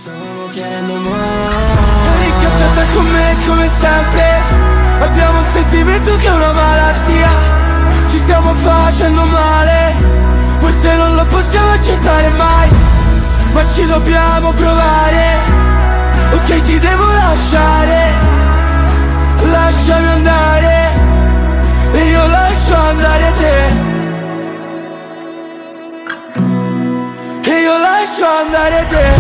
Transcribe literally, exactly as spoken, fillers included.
Stavo chiedendo mai. Incazzata con me come sempre. Abbiamo un sentimento che è una malattia. Ci stiamo facendo male. Forse non lo possiamo accettare mai, ma ci dobbiamo provare. Ok, ti devo lasciare. Lasciami andare. E io lascio andare te. E io lascio andare te.